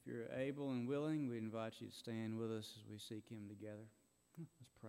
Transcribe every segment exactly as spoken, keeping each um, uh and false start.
If you're able and willing, we invite you to stand with us as we seek Him together. Let's pray.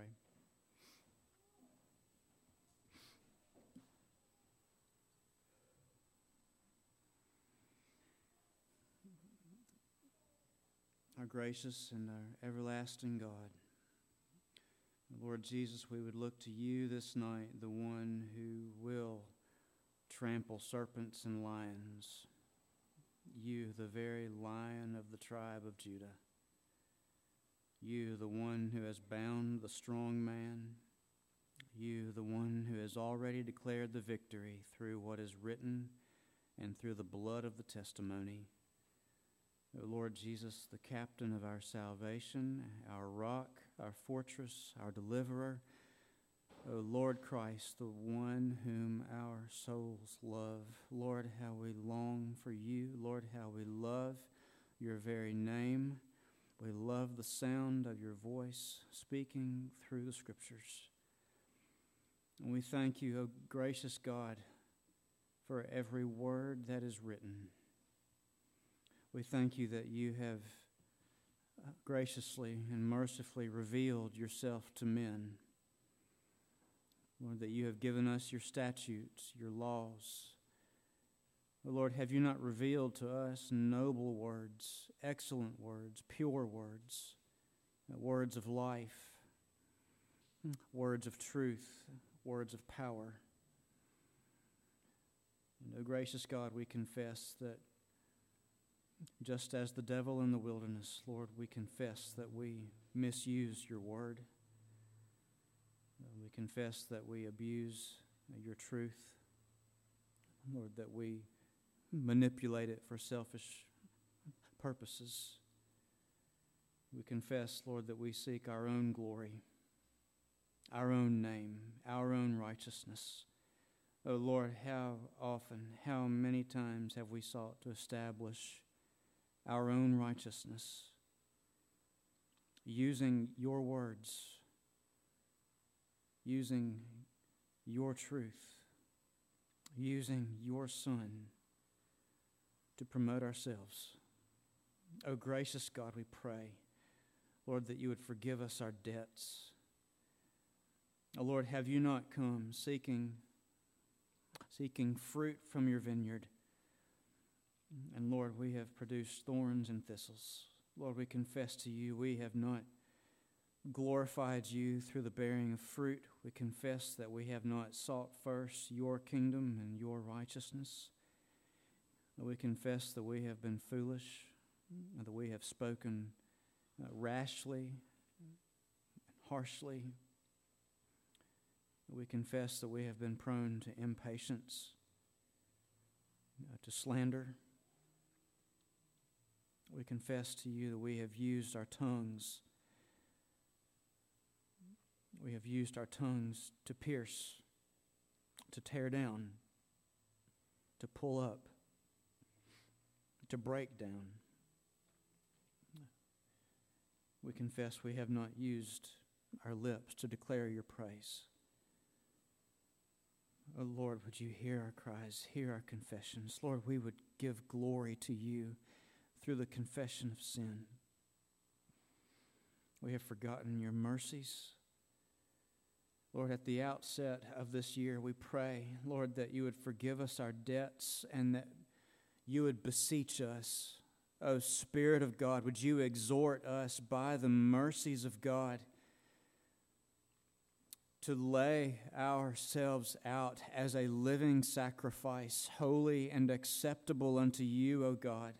Our gracious and our everlasting God, Lord Jesus, we would look to you this night, the one who will trample serpents and lions. You, the very Lion of the tribe of Judah. You, the one who has bound the strong man. You, the one who has already declared the victory through what is written and through the blood of the testimony. O Lord Jesus, the captain of our salvation, our rock, our fortress, our deliverer. O Lord Christ, the one whom our souls love. Lord, how we long for you. Lord, how we love your very name. We love the sound of your voice speaking through the Scriptures. And we thank you, O gracious God, for every word that is written. We thank you that you have graciously and mercifully revealed yourself to men. Lord, that you have given us your statutes, your laws. Oh, Lord, have you not revealed to us noble words, excellent words, pure words, words of life, words of truth, words of power? And, oh, gracious God, we confess that just as the devil in the wilderness, Lord, we confess that we misuse your word. We confess that we abuse your truth. Lord, that we manipulate it for selfish purposes. We confess, Lord, that we seek our own glory, our own name, our own righteousness. Oh, Lord, how often, how many times have we sought to establish our own righteousness using your words, using your truth, using your Son to promote ourselves. Oh, gracious God, we pray, Lord, that you would forgive us our debts. Oh, Lord, have you not come seeking, seeking fruit from your vineyard? And Lord, we have produced thorns and thistles. Lord, we confess to you we have not glorified you through the bearing of fruit. We confess that we have not sought first your kingdom and your righteousness. We confess that we have been foolish, that we have spoken uh, rashly, harshly. We confess that we have been prone to impatience, uh, to slander. We confess to you that we have used our tongues. We have used our tongues to pierce, to tear down, to pull up, to break down. We confess we have not used our lips to declare your praise. Oh Lord, would you hear our cries, hear our confessions. Lord, we would give glory to you through the confession of sin. We have forgotten your mercies. Lord, at the outset of this year, we pray, Lord, that you would forgive us our debts and that you would beseech us. O Spirit of God, would you exhort us by the mercies of God to lay ourselves out as a living sacrifice, holy and acceptable unto you, O God.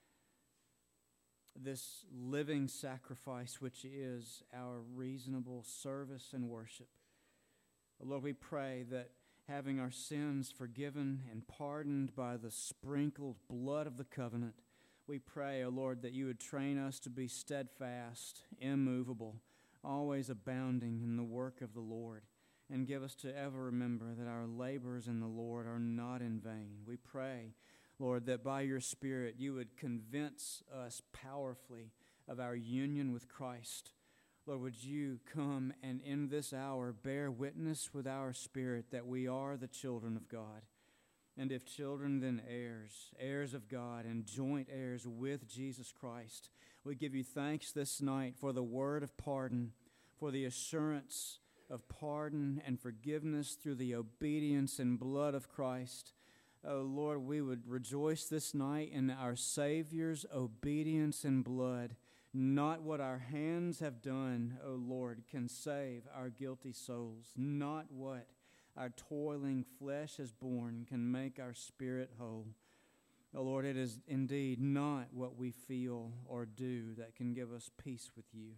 This living sacrifice, which is our reasonable service and worship. Lord, we pray that having our sins forgiven and pardoned by the sprinkled blood of the covenant, we pray, O Lord, that you would train us to be steadfast, immovable, always abounding in the work of the Lord, and give us to ever remember that our labors in the Lord are not in vain. We pray, Lord, that by your Spirit you would convince us powerfully of our union with Christ. Lord, would you come and in this hour bear witness with our spirit that we are the children of God, And if children, then heirs, heirs of God, and joint heirs with Jesus Christ. We give you thanks this night for the word of pardon, for the assurance of pardon and forgiveness through the obedience and blood of Christ. Oh Lord, we would rejoice this night in our Savior's obedience and blood. Not what our hands have done, O Lord, can save our guilty souls. Not what our toiling flesh has borne can make our spirit whole. O Lord, it is indeed not what we feel or do that can give us peace with you.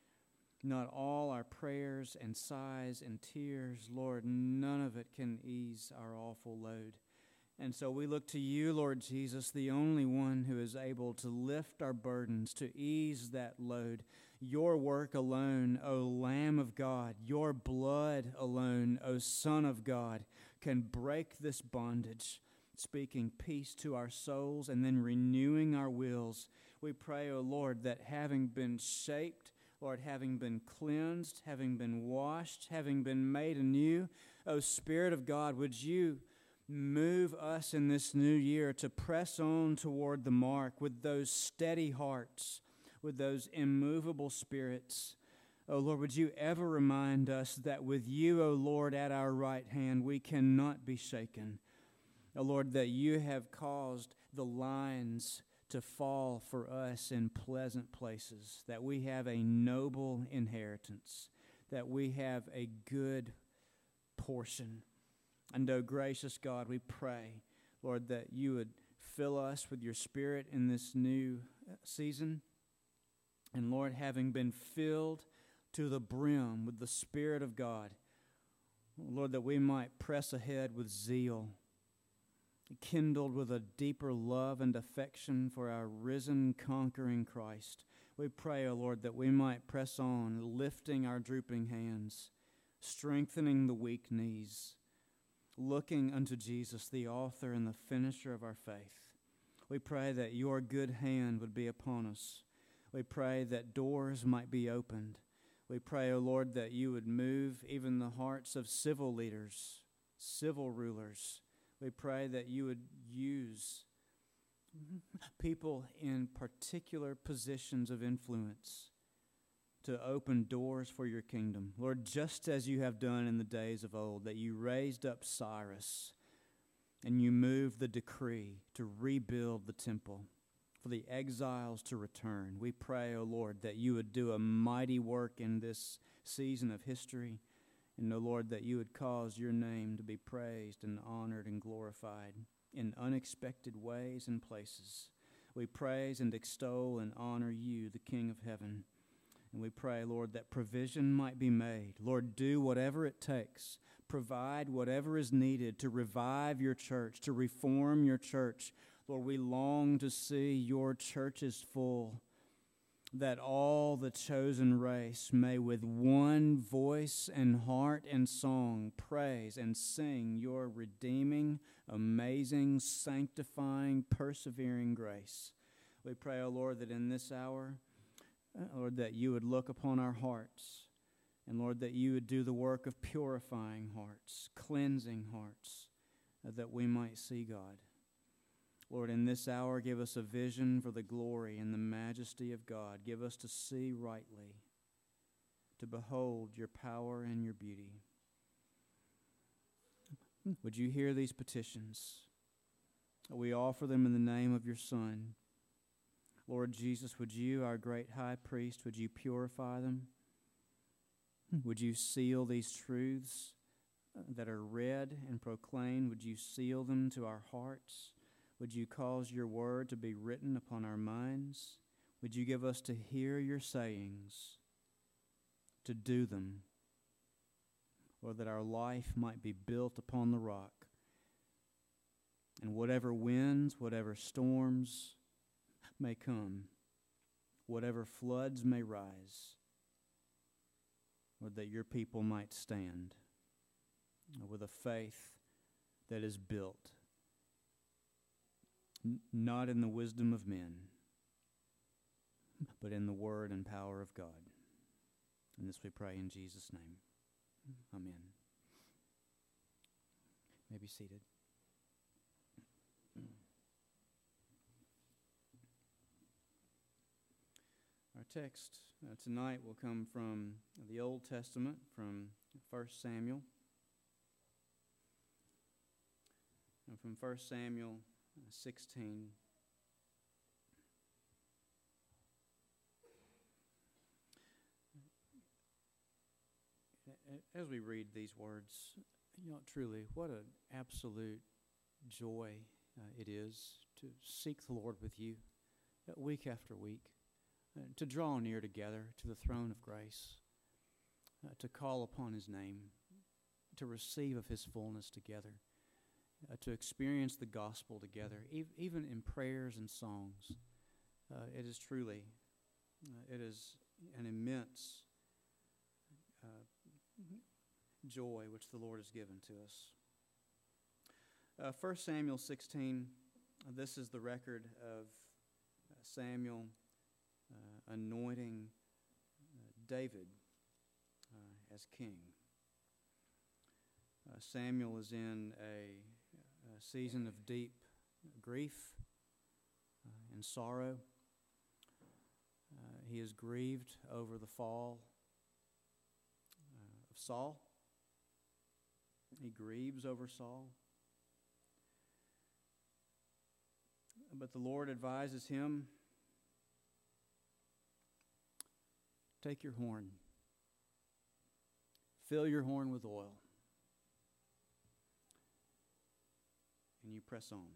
Not all our prayers and sighs and tears, Lord, none of it can ease our awful load. And so we look to you, Lord Jesus, the only one who is able to lift our burdens, to ease that load. Your work alone, O Lamb of God, your blood alone, O Son of God, can break this bondage, speaking peace to our souls and then renewing our wills. We pray, O Lord, that having been shaped, Lord, having been cleansed, having been washed, having been made anew, O Spirit of God, would you move us in this new year to press on toward the mark with those steady hearts, with those immovable spirits. Oh Lord, would you ever remind us that with you, O Lord, at our right hand, we cannot be shaken. Oh Lord, that you have caused the lines to fall for us in pleasant places, that we have a noble inheritance, that we have a good portion. And, oh, gracious God, we pray, Lord, that you would fill us with your Spirit in this new season. And, Lord, having been filled to the brim with the Spirit of God, Lord, that we might press ahead with zeal, kindled with a deeper love and affection for our risen, conquering Christ. We pray, O Lord, that we might press on, lifting our drooping hands, strengthening the weak knees, looking unto Jesus, the author and the finisher of our faith. We pray that your good hand would be upon us. We pray that doors might be opened. We pray, O Lord, that you would move even the hearts of civil leaders, civil rulers. We pray that you would use people in particular positions of influence to open doors for your kingdom. Lord, just as you have done in the days of old, that you raised up Cyrus and you moved the decree to rebuild the temple for the exiles to return. We pray, O Lord, that you would do a mighty work in this season of history, and, O Lord, that you would cause your name to be praised and honored and glorified in unexpected ways and places. We praise and extol and honor you, the King of heaven. And we pray, Lord, that provision might be made. Lord, do whatever it takes. Provide whatever is needed to revive your church, to reform your church. Lord, we long to see your churches full, that all the chosen race may with one voice and heart and song praise and sing your redeeming, amazing, sanctifying, persevering grace. We pray, O Lord, that in this hour, Lord, that you would look upon our hearts, and Lord, that you would do the work of purifying hearts, cleansing hearts, uh, that we might see God. Lord, in this hour, give us a vision for the glory and the majesty of God. Give us to see rightly, to behold your power and your beauty. Would you hear these petitions? We offer them in the name of your Son. Lord Jesus, would you, our great high priest, would you purify them? Would you seal these truths that are read and proclaimed? Would you seal them to our hearts? Would you cause your word to be written upon our minds? Would you give us to hear your sayings, to do them, or that our life might be built upon the rock? And whatever winds, whatever storms may come, whatever floods may rise, or that your people might stand with a faith that is built n- not in the wisdom of men, but in the word and power of God. And this we pray in Jesus' name. Amen. You may be seated. Our text uh, tonight will come from the Old Testament, from First Samuel. And from First Samuel sixteen. As we read these words, you know, truly, what an absolute joy uh, it is to seek the Lord with you uh, week after week, uh, to draw near together to the throne of grace, uh, to call upon His name, to receive of His fullness together, uh, to experience the gospel together, e- even in prayers and songs. Uh, it is truly, uh, it is an immense uh, joy which the Lord has given to us. Uh, First Samuel sixteen, uh, this is the record of uh, Samuel uh, anointing uh, David uh, as king. Uh, Samuel is in a, a season of deep grief uh, and sorrow. Uh, he is grieved over the fall uh, of Saul. He grieves over Saul. But the Lord advises him, take your horn, fill your horn with oil, and you press on.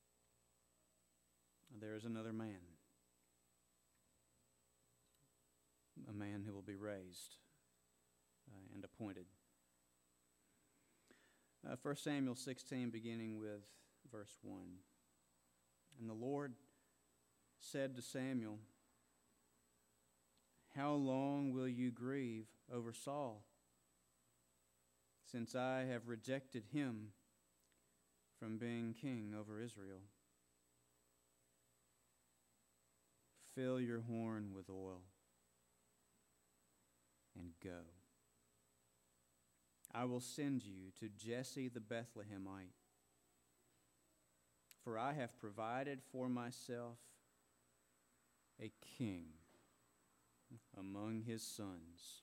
There is another man, a man who will be raised uh, and appointed. Uh, First Samuel sixteen, beginning with verse one. And the Lord said to Samuel, how long will you grieve over Saul, since I have rejected him from being king over Israel? Fill your horn with oil and go. I will send you to Jesse the Bethlehemite, for I have provided for myself a king among his sons.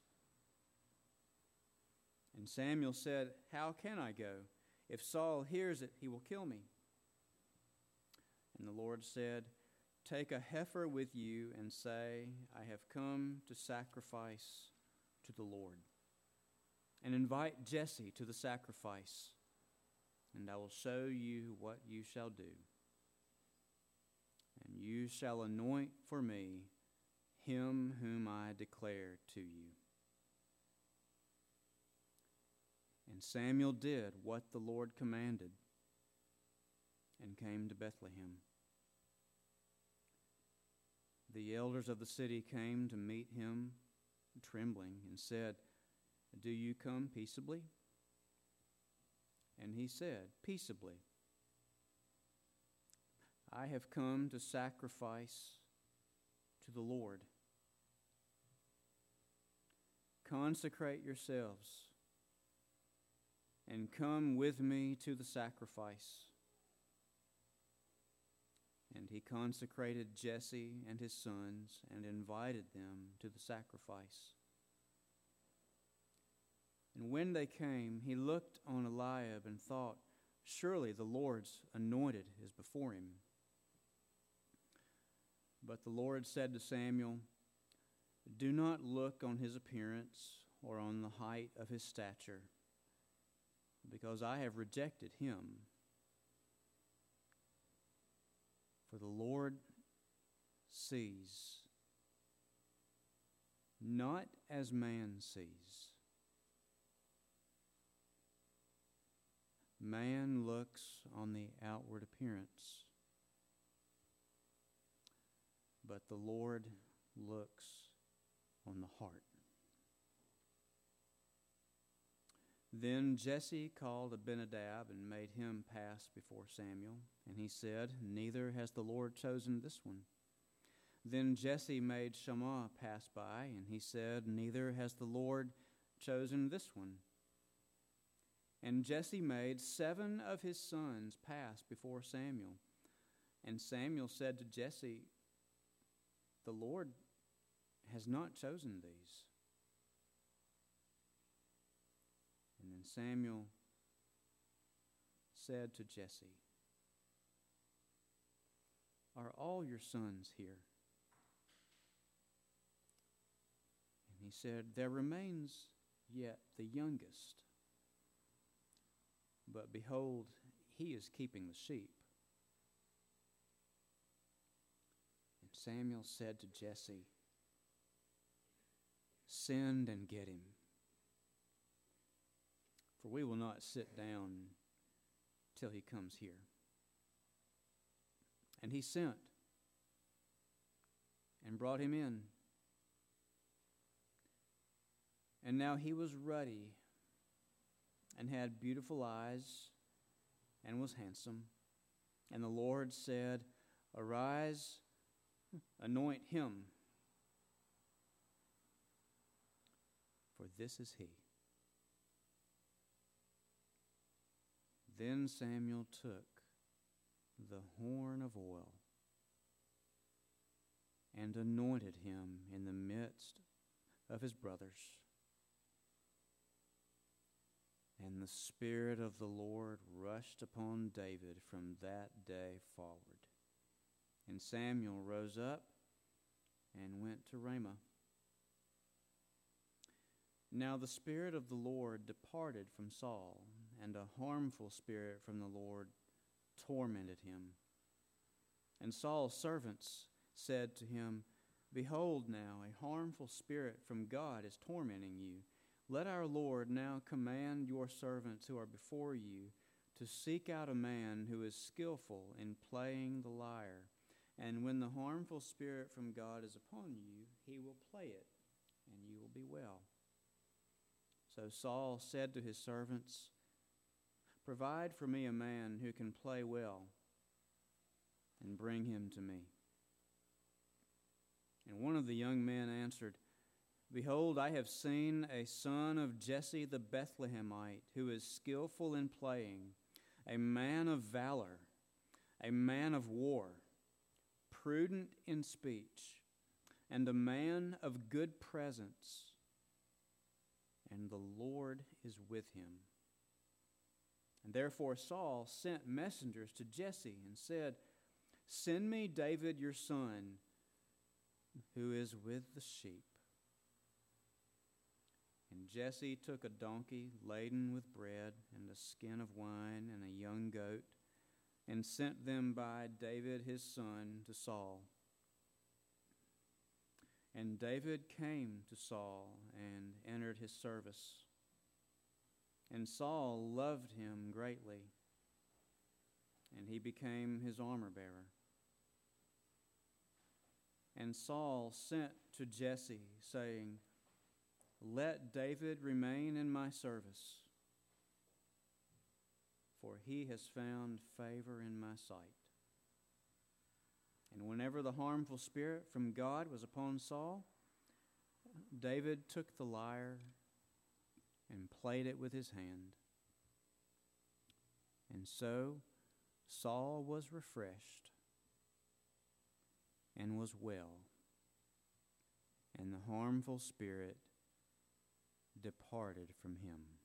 And Samuel said, how can I go? If Saul hears it, he will kill me. And the Lord said, take a heifer with you and say, I have come to sacrifice to the Lord. And invite Jesse to the sacrifice, and I will show you what you shall do. And you shall anoint for me him whom I declare to you. And Samuel did what the Lord commanded and came to Bethlehem. The elders of the city came to meet him, trembling, and said, do you come peaceably? And he said, peaceably. I have come to sacrifice to the Lord. Consecrate yourselves and come with me to the sacrifice. And he consecrated Jesse and his sons and invited them to the sacrifice. And when they came, he looked on Eliab and thought, surely the Lord's anointed is before him. But the Lord said to Samuel, do not look on his appearance or on the height of his stature, because I have rejected him. For the Lord sees not as man sees. Man looks on the outward appearance, but the Lord looks on the heart. Then Jesse called Abinadab and made him pass before Samuel, and he said, neither has the Lord chosen this one. Then Jesse made Shammah pass by, and he said, neither has the Lord chosen this one. And Jesse made seven of his sons pass before Samuel. And Samuel said to Jesse, the Lord has not chosen these. And then Samuel said to Jesse, "Are all your sons here?" And he said, "There remains yet the youngest. But behold, he is keeping the sheep." And Samuel said to Jesse, "Send and get him, for we will not sit down till he comes here." And he sent and brought him in. And now he was ruddy and had beautiful eyes and was handsome. And the Lord said, "Arise, anoint him, for this is he." Then Samuel took the horn of oil and anointed him in the midst of his brothers. And the Spirit of the Lord rushed upon David from that day forward. And Samuel rose up and went to Ramah. Now the Spirit of the Lord departed from Saul, and a harmful spirit from the Lord tormented him. And Saul's servants said to him, "Behold now, a harmful spirit from God is tormenting you. Let our Lord now command your servants who are before you to seek out a man who is skillful in playing the lyre. And when the harmful spirit from God is upon you, he will play it, and you will be well." So Saul said to his servants, "Provide for me a man who can play well, and bring him to me." And one of the young men answered, "Behold, I have seen a son of Jesse the Bethlehemite, who is skillful in playing, a man of valor, a man of war, prudent in speech, and a man of good presence, and the Lord is with him." And therefore Saul sent messengers to Jesse and said, "Send me David your son, who is with the sheep." And Jesse took a donkey laden with bread and a skin of wine and a young goat, and sent them by David his son to Saul. And David came to Saul and entered his service. And Saul loved him greatly, and he became his armor-bearer. And Saul sent to Jesse, saying, "Let David remain in my service, for he has found favor in my sight." And whenever the harmful spirit from God was upon Saul, David took the lyre and played it with his hand. And so Saul was refreshed and was well, and the harmful spirit departed from him.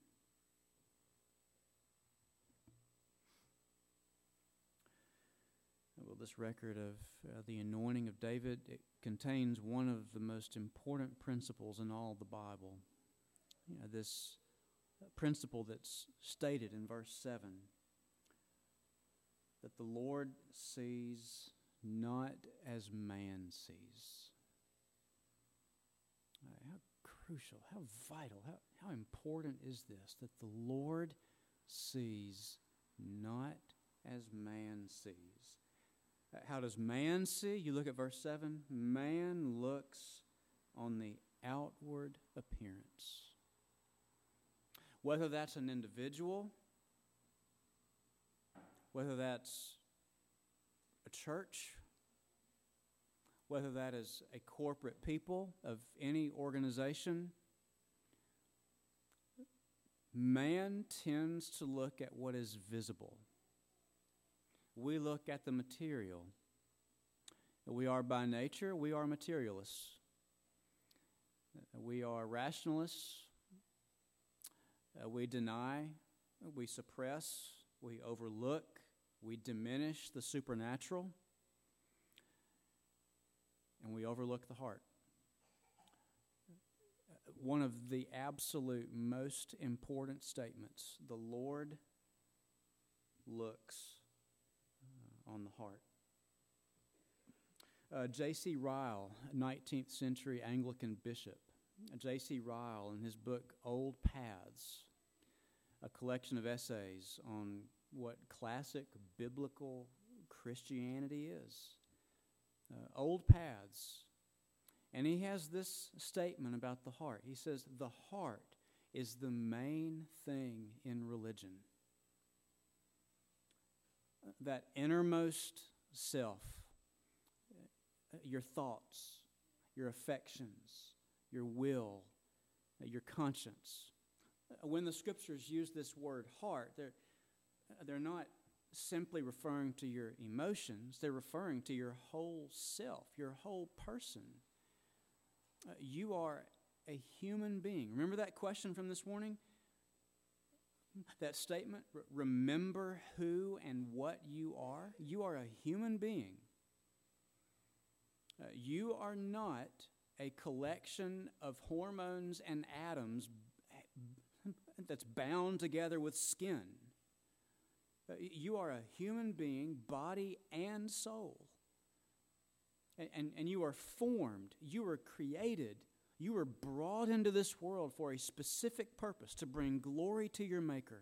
Well, this record of uh, the anointing of David, it contains one of the most important principles in all the Bible. You know, this principle that's stated in verse seven, that the Lord sees not as man sees. Uh, how crucial, how vital, how, how important is this, that the Lord sees not as man sees. How does man see? You look at verse seven. Man looks on the outward appearance. Whether that's an individual, whether that's a church, whether that is a corporate people of any organization, man tends to look at what is visible. We look at the material. We are by nature, we are materialists. We are rationalists. Uh, we deny, we suppress, we overlook, we diminish the supernatural, and we overlook the heart. One of the absolute most important statements, the Lord looks uh, on the heart. Uh, J C Ryle, nineteenth century Anglican bishop, J C Ryle, in his book Old Paths, a collection of essays on what classic biblical Christianity is. Uh, Old Paths. And he has this statement about the heart. He says, the heart is the main thing in religion. That innermost self, your thoughts, your affections, your will, your conscience. When the Scriptures use this word heart, they're, they're not simply referring to your emotions. They're referring to your whole self, your whole person. Uh, you are a human being. Remember that question from this morning? That statement, R- remember who and what you are? You are a human being. Uh, you are not a collection of hormones and atoms that's bound together with skin. Uh, you are a human being, body and soul. And, and you are formed, you were created, you were brought into this world for a specific purpose, to bring glory to your Maker.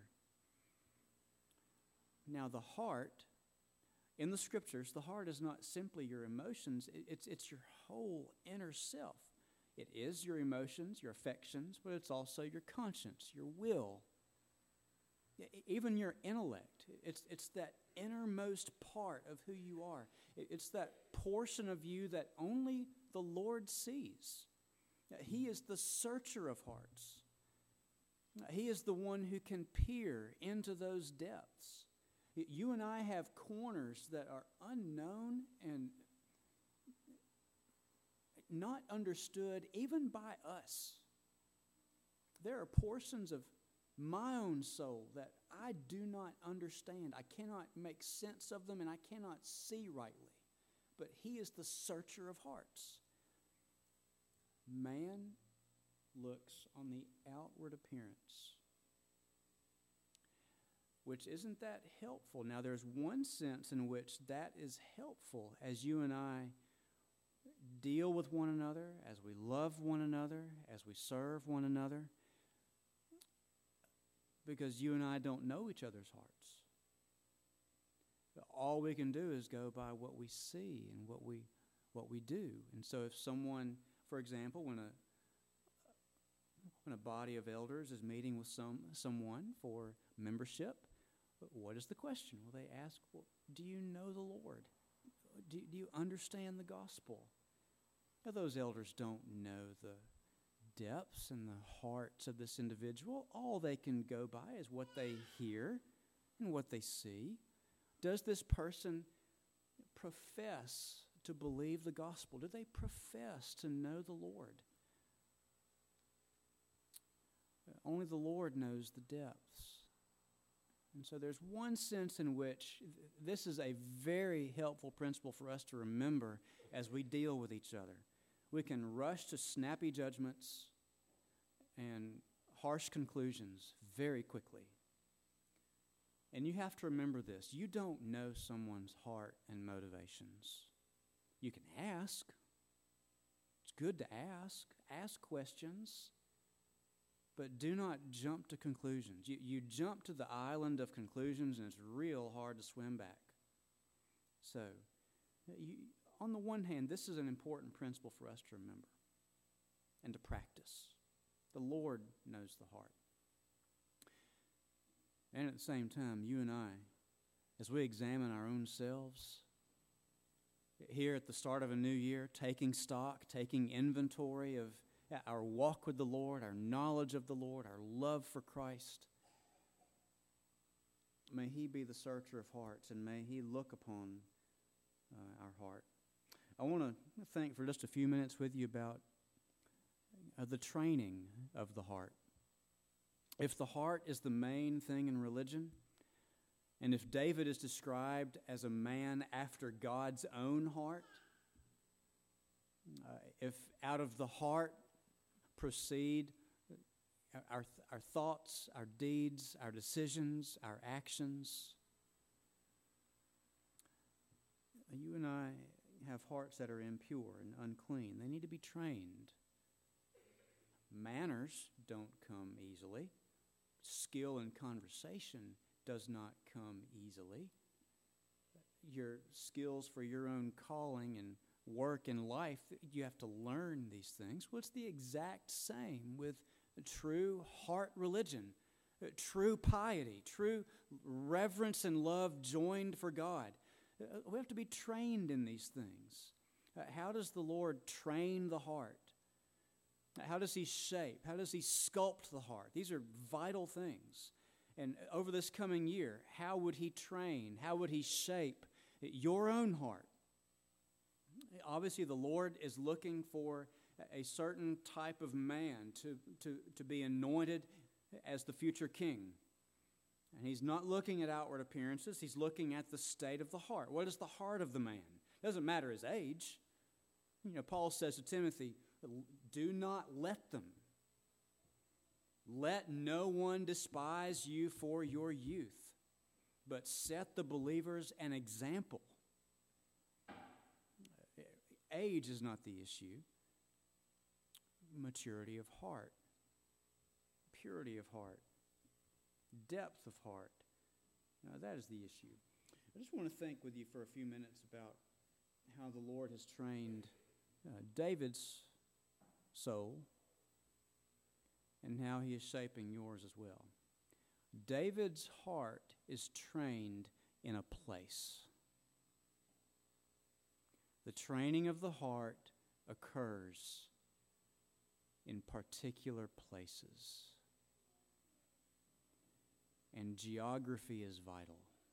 Now the heart, in the Scriptures, the heart is not simply your emotions, it's, it's your whole inner self. It is your emotions, your affections, but it's also your conscience, your will, even your intellect. It's, it's that innermost part of who you are. It's that portion of you that only the Lord sees. He is the searcher of hearts. He is the one who can peer into those depths. You and I have corners that are unknown and not understood even by us. There are portions of my own soul that I do not understand. I cannot make sense of them and I cannot see rightly. But He is the searcher of hearts. Man looks on the outward appearance, which isn't that helpful. Now, there's one sense in which that is helpful as you and I deal with one another, as we love one another, as we serve one another, because you and I don't know each other's hearts. All we can do is go by what we see and what we what we do. And so if someone, for example, when a when a body of elders is meeting with some someone for membership, what is the question? Well, they ask, well, do you know the Lord? Do, do you understand the gospel? Now, those elders don't know the depths and the hearts of this individual. All they can go by is what they hear and what they see. Does this person profess to believe the gospel? Do they profess to know the Lord? Only the Lord knows the depths. And so there's one sense in which this is a very helpful principle for us to remember as we deal with each other. We can rush to snappy judgments and harsh conclusions very quickly. And you have to remember this. You don't know someone's heart and motivations. You can ask. It's good to ask. Ask questions. But do not jump to conclusions. You, you jump to the island of conclusions, and it's real hard to swim back. So, you, on the one hand, this is an important principle for us to remember and to practice. The Lord knows the heart. And at the same time, you and I, as we examine our own selves, here at the start of a new year, taking stock, taking inventory of our walk with the Lord, our knowledge of the Lord, our love for Christ, may He be the searcher of hearts, and may He look upon uh, our heart. I want to think for just a few minutes with you about uh, the training of the heart. If the heart is the main thing in religion, and if David is described as a man after God's own heart, uh, if out of the heart proceed our, our thoughts, our deeds, our decisions, our actions, you and I have hearts that are impure and unclean. They need to be trained. Manners don't come easily. Skill in conversation does not come easily. Your skills for your own calling and work in life, you have to learn these things. Well, it's the exact same with true heart religion, true piety, true reverence and love joined for God. We have to be trained in these things. How does the Lord train the heart? How does He shape? How does He sculpt the heart? These are vital things. And over this coming year, how would He train? How would He shape your own heart? Obviously, the Lord is looking for a certain type of man to, to, to be anointed as the future king. And He's not looking at outward appearances. He's looking at the state of the heart. What is the heart of the man? It doesn't matter his age. You know, Paul says to Timothy, do not let them. Let no one despise you for your youth, but set the believers an example. Age is not the issue. Maturity of heart, purity of heart, depth of heart. Now, that is the issue. I just want to think with you for a few minutes about how the Lord has trained uh, David's soul and how He is shaping yours as well. David's heart is trained in a place. The training of the heart occurs in particular places. And geography is vital.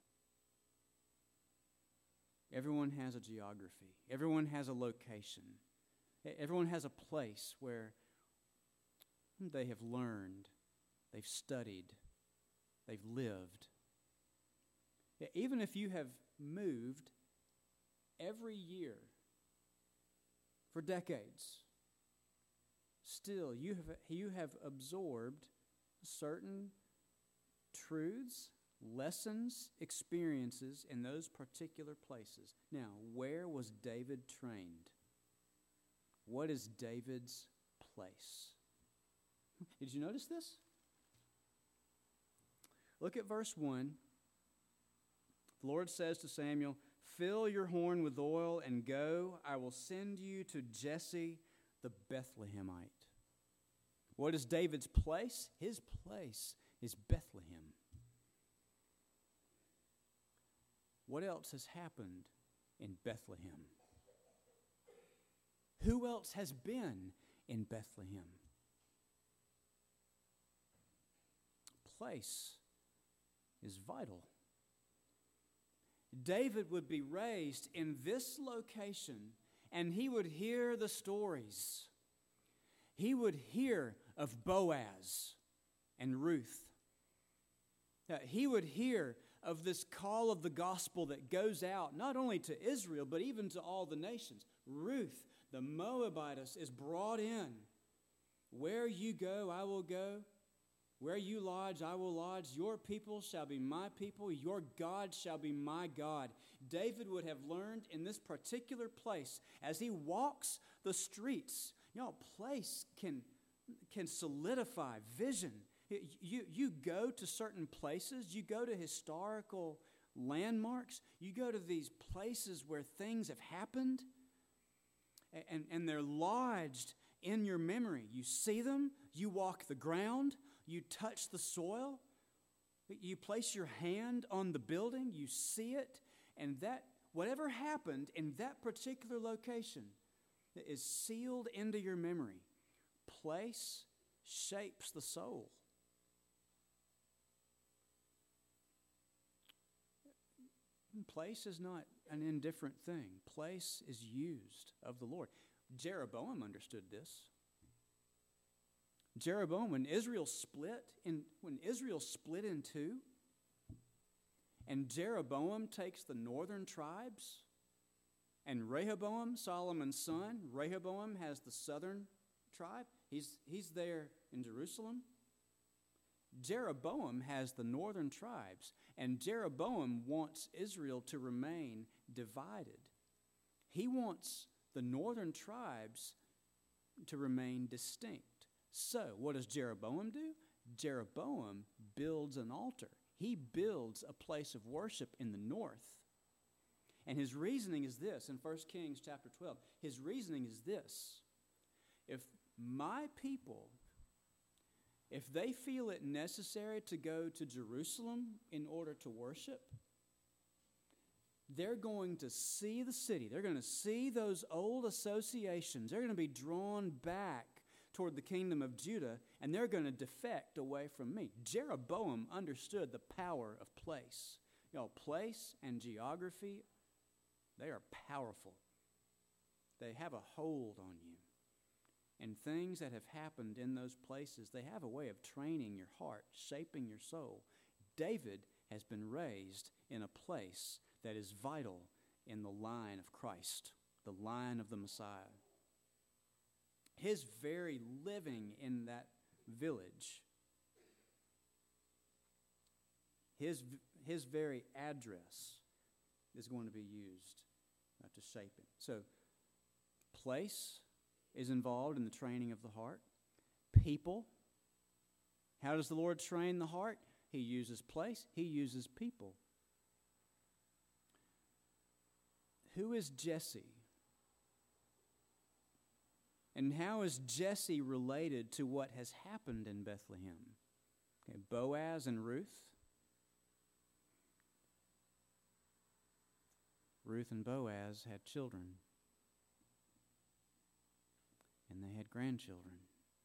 Everyone has a geography. Everyone has a location. Everyone has a place where they have learned, they've studied, they've lived. Even if you have moved every year for decades, still you have you have absorbed certain truths, lessons, experiences in those particular places. Now, where was David trained? What is David's place? Did you notice this? Look at verse one. The Lord says to Samuel, fill your horn with oil and go. I will send you to Jesse the Bethlehemite. What is David's place? His place is Bethlehem. What else has happened in Bethlehem? Who else has been in Bethlehem? Place is vital. David would be raised in this location, and he would hear the stories. He would hear of Boaz and Ruth. Uh, he would hear of this call of the gospel that goes out not only to Israel, but even to all the nations. Ruth, the Moabitess, is brought in. Where you go, I will go. Where you lodge, I will lodge. Your people shall be my people. Your God shall be my God. David would have learned in this particular place, as he walks the streets, you know, place can, can solidify vision. You, you go to certain places, you go to historical landmarks, you go to these places where things have happened, and, and they're lodged in your memory. You see them, you walk the ground, you touch the soil, you place your hand on the building, you see it, and that whatever happened in that particular location is sealed into your memory. Place shapes the soul. Place is not an indifferent thing. Place is used of the Lord. Jeroboam understood this. Jeroboam, when Israel split in when Israel split in two, and Jeroboam takes the northern tribes, and Rehoboam, Solomon's son, Rehoboam has the southern tribe. He's he's there in Jerusalem. Jeroboam has the northern tribes, and Jeroboam wants Israel to remain divided. He wants the northern tribes to remain distinct. So, what does Jeroboam do? Jeroboam builds an altar. He builds a place of worship in the north. And his reasoning is this, in First Kings chapter twelve. His reasoning is this: if my people, if they feel it necessary to go to Jerusalem in order to worship, they're going to see the city. They're going to see those old associations. They're going to be drawn back toward the kingdom of Judah, and they're going to defect away from me. Jeroboam understood the power of place. You know, place and geography, they are powerful. They have a hold on you. And things that have happened in those places, they have a way of training your heart, shaping your soul. David has been raised in a place that is vital in the line of Christ, the line of the Messiah. His very living in that village, his, his very address is going to be used uh, to shape him. So, place is involved in the training of the heart. People. How does the Lord train the heart? He uses place. He uses people. Who is Jesse? And how is Jesse related to what has happened in Bethlehem? Okay, Boaz and Ruth. Ruth and Boaz had children. And they had grandchildren.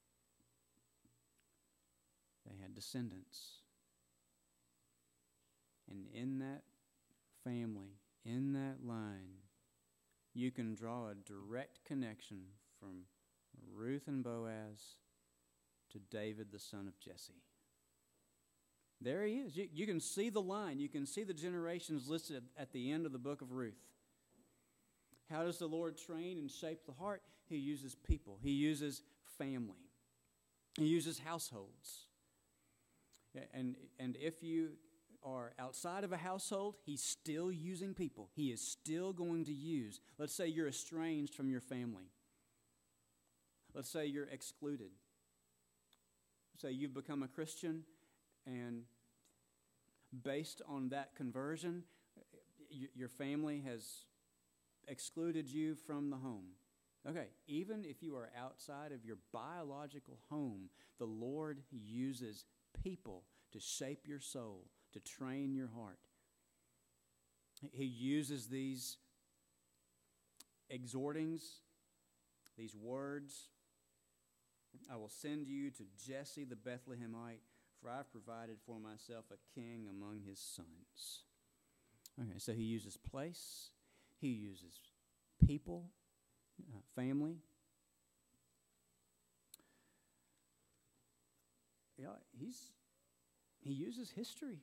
They had descendants. And in that family, in that line, you can draw a direct connection from Ruth and Boaz to David, the son of Jesse. There he is. You, you can see the line. You can see the generations listed at the end of the book of Ruth. How does the Lord train and shape the heart? He uses people. He uses family. He uses households. And, and if you are outside of a household, he's still using people. He is still going to use. Let's say you're estranged from your family. Let's say you're excluded. Say you've become a Christian, and based on that conversion, your family has excluded you from the home. Okay, even if you are outside of your biological home, the Lord uses people to shape your soul, to train your heart. He uses these exhortings, these words. I will send you to Jesse the Bethlehemite, for I've provided for myself a king among his sons. Okay, so he uses place, he uses people, uh, family. Yeah, he's he uses history.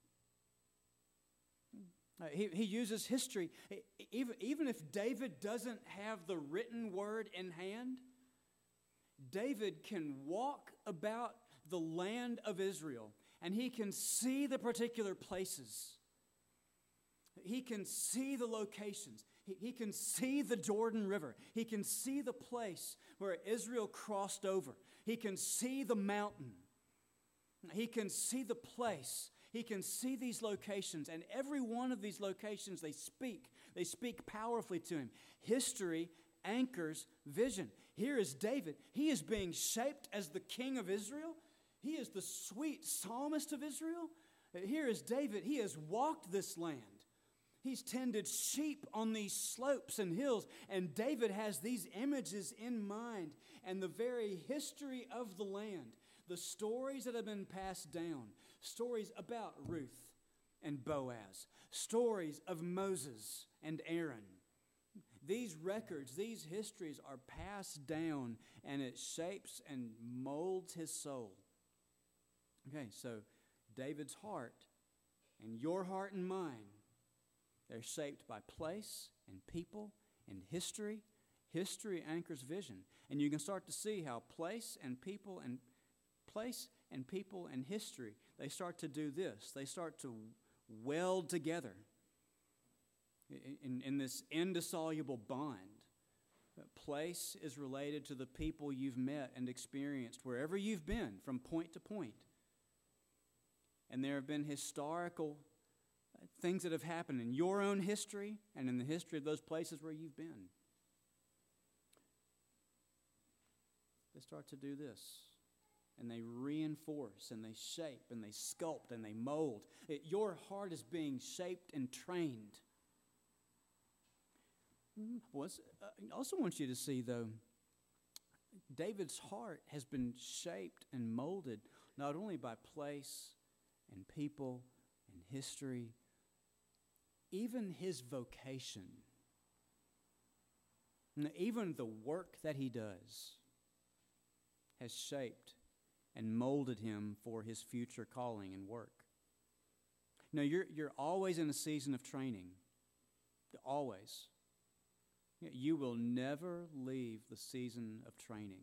Uh, he, he uses history. Even, even if David doesn't have the written word in hand, David can walk about the land of Israel, and he can see the particular places. He can see the locations. He, he can see the Jordan River. He can see the place where Israel crossed over. He can see the mountain. He can see the place. He can see these locations, and every one of these locations, they speak. They speak powerfully to him. History anchors vision. Here is David. He is being shaped as the king of Israel. He is the sweet psalmist of Israel. Here is David. He has walked this land. He's tended sheep on these slopes and hills, and David has these images in mind, and the very history of the land, the stories that have been passed down, stories about Ruth and Boaz, stories of Moses and Aaron. These records, these histories are passed down, and it shapes and molds his soul. Okay, so David's heart and your heart and mine, they're shaped by place and people and history. History anchors vision. And you can start to see how place and people and place and people and history, they start to do this. They start to weld together in, in this indissoluble bond. Place is related to the people you've met and experienced wherever you've been from point to point. And there have been historical things that have happened in your own history and in the history of those places where you've been. They start to do this. And they reinforce, and they shape, and they sculpt, and they mold. It, your heart is being shaped and trained. Well, I also want you to see, though, David's heart has been shaped and molded not only by place and people and history, even his vocation, even the work that he does has shaped and molded him for his future calling and work. No, you're you're always in a season of training. Always. You will never leave the season of training.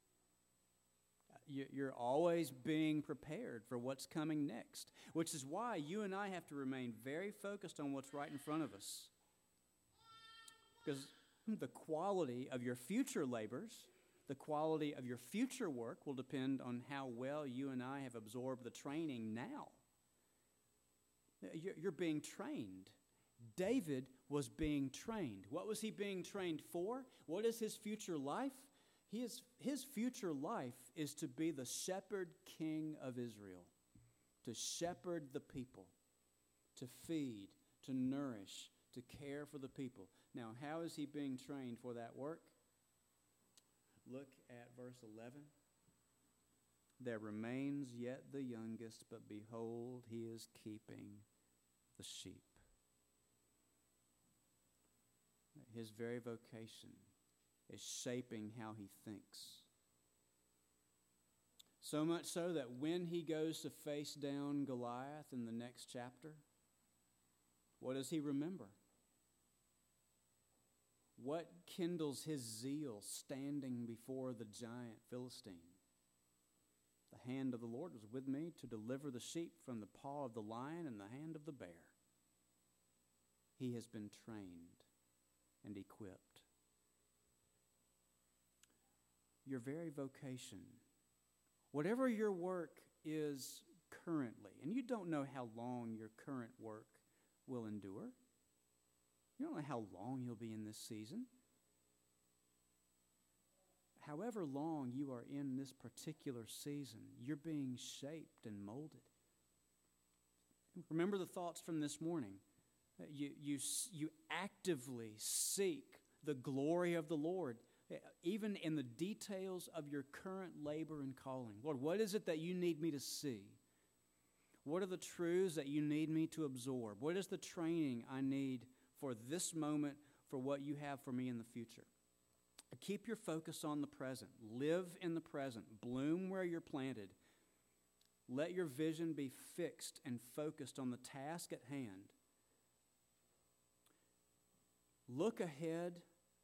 You're always being prepared for what's coming next, which is why you and I have to remain very focused on what's right in front of us. Because the quality of your future labors, the quality of your future work will depend on how well you and I have absorbed the training now. You're being trained. David was being trained. What was he being trained for? What is his future life? His, his future life is to be the shepherd king of Israel, to shepherd the people, to feed, to nourish, to care for the people. Now, how is he being trained for that work? Look at verse eleven. There remains yet the youngest, but behold, he is keeping the sheep. His very vocation is shaping how he thinks. So much so that when he goes to face down Goliath in the next chapter, what does he remember? What kindles his zeal standing before the giant Philistine? The hand of the Lord was with me to deliver the sheep from the paw of the lion and the hand of the bear. He has been trained and equipped. Your very vocation, whatever your work is currently, and you don't know how long your current work will endure. You don't know how long you'll be in this season. However long you are in this particular season, you're being shaped and molded. Remember the thoughts from this morning. You, you, you actively seek the glory of the Lord, even in the details of your current labor and calling. Lord, what is it that you need me to see? What are the truths that you need me to absorb? What is the training I need for this moment, for what you have for me in the future? Keep your focus on the present. Live in the present. Bloom where you're planted. Let your vision be fixed and focused on the task at hand. Look ahead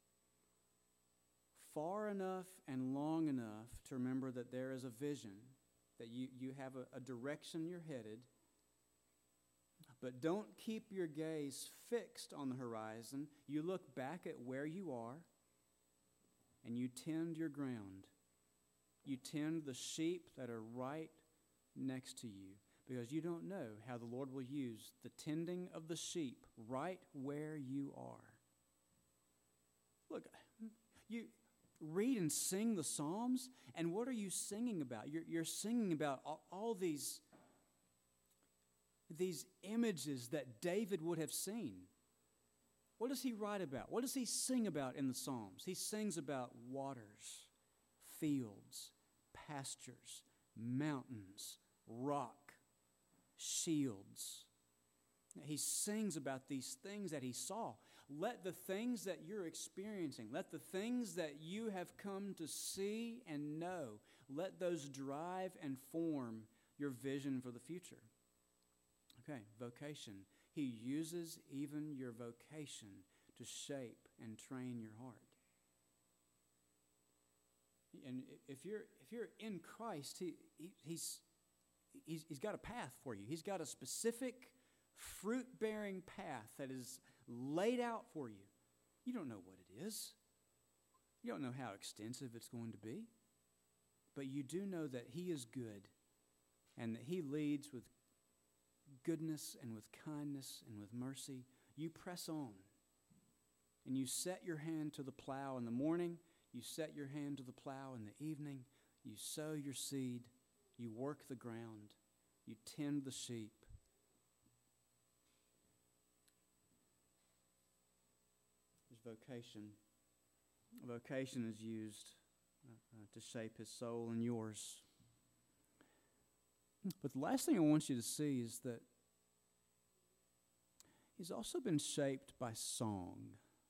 far enough and long enough to remember that there is a vision, that you, you have a, a direction you're headed. But don't keep your gaze fixed on the horizon. You look back at where you are and you tend your ground. You tend the sheep that are right next to you, because you don't know how the Lord will use the tending of the sheep right where you are. Look, you read and sing the Psalms, and what are you singing about? You're, you're singing about all, all these, these images that David would have seen. What does he write about? What does he sing about in the Psalms? He sings about waters, fields, pastures, mountains, rock, shields. He sings about these things that he saw. Let the things that you're experiencing, let the things that you have come to see and know, let those drive and form your vision for the future. Okay, vocation. He uses even your vocation to shape and train your heart. And if you're if you're in Christ, he, he he's, he's he's got a path for you. He's got a specific fruit-bearing path that is laid out for you. You don't know what it is. You don't know how extensive it's going to be. But you do know that He is good and that He leads with goodness and with kindness and with mercy. You press on and you set your hand to the plow in the morning. You set your hand to the plow in the evening. You sow your seed. You work the ground. You tend the sheep. There's vocation. Vocation is used uh, to shape his soul and yours. But the last thing I want you to see is that he's also been shaped by song.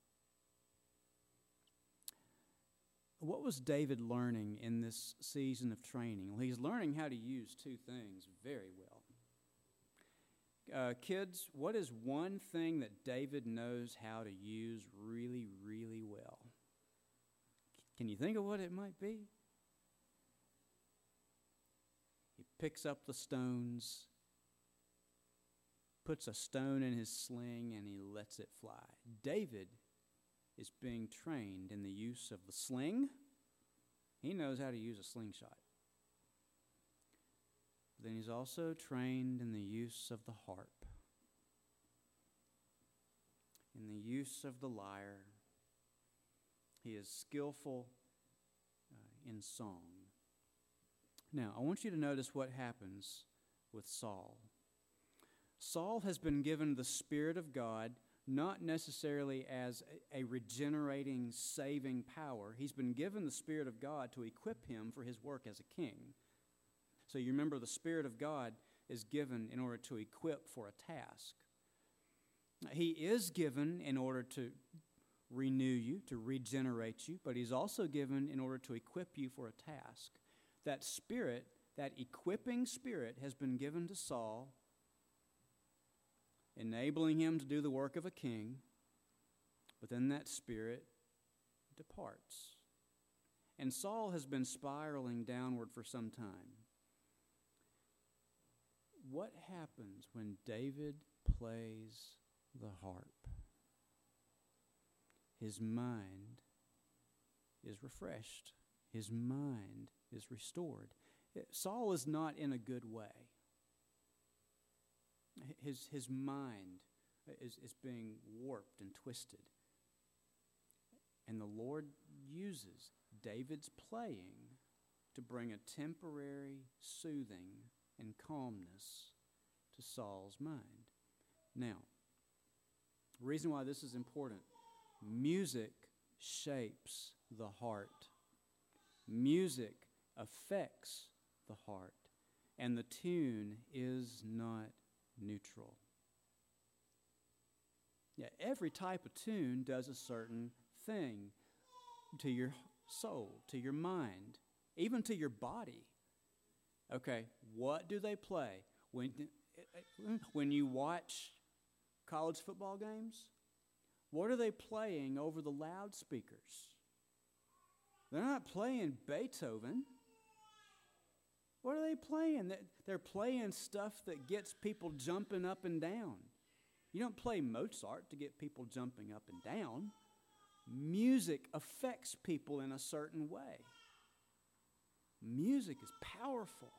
What was David learning in this season of training? Well, he's learning how to use two things very well. Uh, kids, what is one thing that David knows how to use really, really well? Can you think of what it might be? He picks up the stones, puts a stone in his sling, and he lets it fly. David is being trained in the use of the sling. He knows how to use a slingshot. But then he's also trained in the use of the harp, in the use of the lyre. He is skillful uh, in song. Now, I want you to notice what happens with Saul. Saul has been given the Spirit of God, not necessarily as a regenerating, saving power. He's been given the Spirit of God to equip him for his work as a king. So you remember the Spirit of God is given in order to equip for a task. He is given in order to renew you, to regenerate you, but he's also given in order to equip you for a task. That Spirit, that equipping Spirit has been given to Saul, enabling him to do the work of a king, but then that Spirit departs. And Saul has been spiraling downward for some time. What happens when David plays the harp? His mind is refreshed. His mind is restored. Saul is not in a good way. His, his mind is, is being warped and twisted. And the Lord uses David's playing to bring a temporary soothing and calmness to Saul's mind. Now, the reason why this is important, music shapes the heart. Music affects the heart, and the tune is not neutral. Yeah, every type of tune does a certain thing to your soul, to your mind, even to your body. Okay, what do they play? When, when you watch college football games, what are they playing over the loudspeakers? They're not playing Beethoven. What are they playing? They're playing stuff that gets people jumping up and down. You don't play Mozart to get people jumping up and down. Music affects people in a certain way. Music is powerful.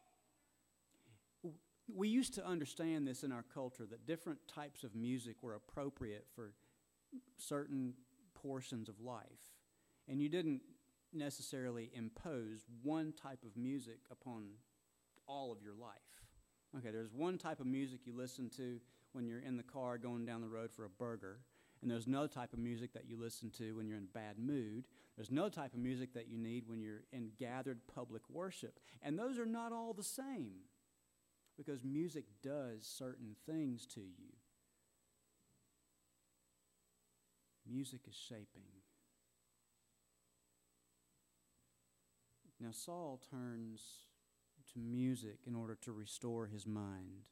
We used to understand this in our culture, that different types of music were appropriate for certain portions of life. And you didn't necessarily impose one type of music upon all of your life. Okay, there's one type of music you listen to when you're in the car going down the road for a burger, and there's another type of music that you listen to when you're in a bad mood. There's another type of music that you need when you're in gathered public worship. And those are not all the same, because music does certain things to you. Music is shaping. Now Saul turns to music in order to restore his mind.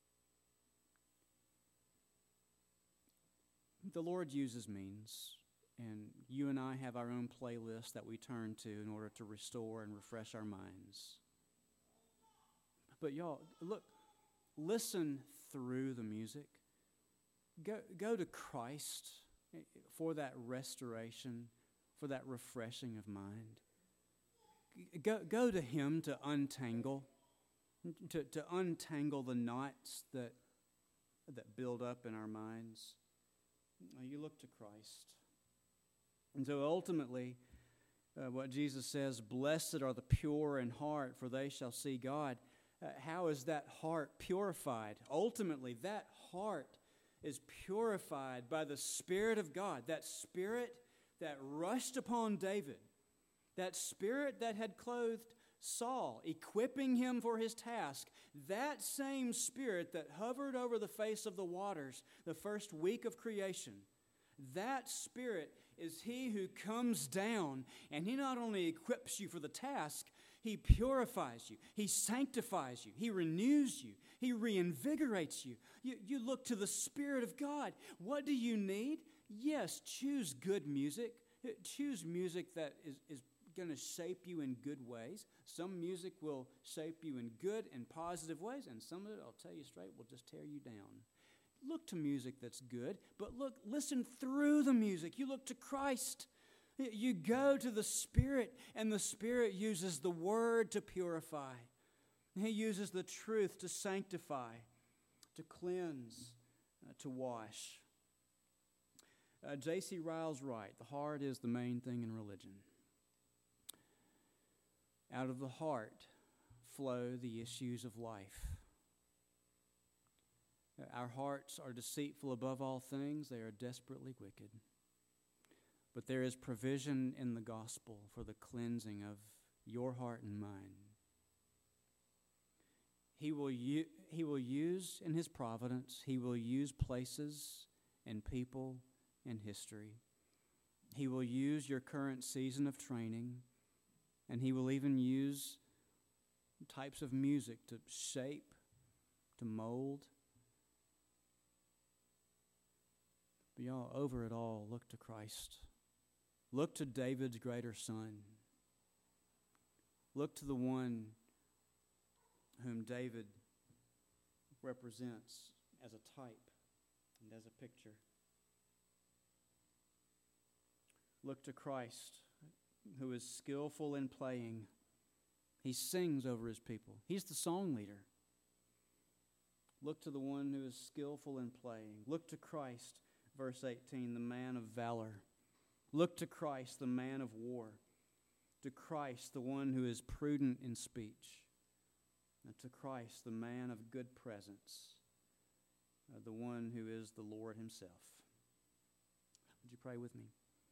The Lord uses means, and you and I have our own playlist that we turn to in order to restore and refresh our minds. But y'all, look, listen through the music. Go, go to Christ for that restoration, for that refreshing of mind. Go, go to Him to untangle, to, to untangle the knots that, that build up in our minds. You look to Christ. And so ultimately, uh, what Jesus says, blessed are the pure in heart, for they shall see God. Uh, how is that heart purified? Ultimately, that heart is purified by the Spirit of God, that Spirit that rushed upon David, that Spirit that had clothed Saul, equipping him for his task, that same Spirit that hovered over the face of the waters the first week of creation, that Spirit is He who comes down, and He not only equips you for the task, He purifies you, He sanctifies you, He renews you, He reinvigorates you. You, you look to the Spirit of God. What do you need? Yes, choose good music. Choose music that is, is going to shape you in good ways. Some music will shape you in good and positive ways, and some of it, I'll tell you straight, will just tear you down. Look to music that's good, but look, listen through the music. You look to Christ. You go to the Spirit, and the Spirit uses the Word to purify. He uses the truth to sanctify, to cleanse, uh, to wash. Uh, J C Ryle's right. The heart is the main thing in religion. Out of the heart flow the issues of life. Our hearts are deceitful above all things. They are desperately wicked. But there is provision in the gospel for the cleansing of your heart and mine. He will, u- he will use in His providence, He will use places and people and history. He will use your current season of training, and He will even use types of music to shape, to mold. But y'all, over it all, look to Christ. Look to David's greater son. Look to the one whom David represents as a type and as a picture. Look to Christ, who is skillful in playing. He sings over His people. He's the song leader. Look to the one who is skillful in playing. Look to Christ, verse eighteen, the man of valor. Look to Christ, the man of war. To Christ, the one who is prudent in speech. And to Christ, the man of good presence. Uh, the one who is the Lord Himself. Would you pray with me?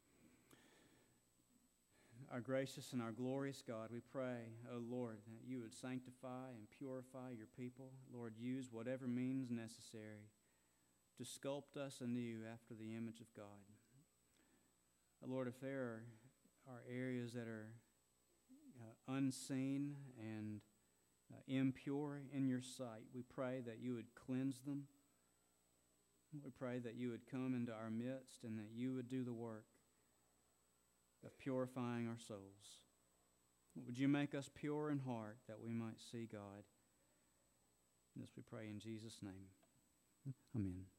Our gracious and our glorious God, we pray, O Lord, that You would sanctify and purify Your people. Lord, use whatever means necessary to sculpt us anew after the image of God. Lord, if there are, are areas that are uh, unseen and uh, impure in Your sight, we pray that You would cleanse them. We pray that You would come into our midst and that You would do the work of purifying our souls. Would You make us pure in heart that we might see God? This we pray in Jesus' name. Amen.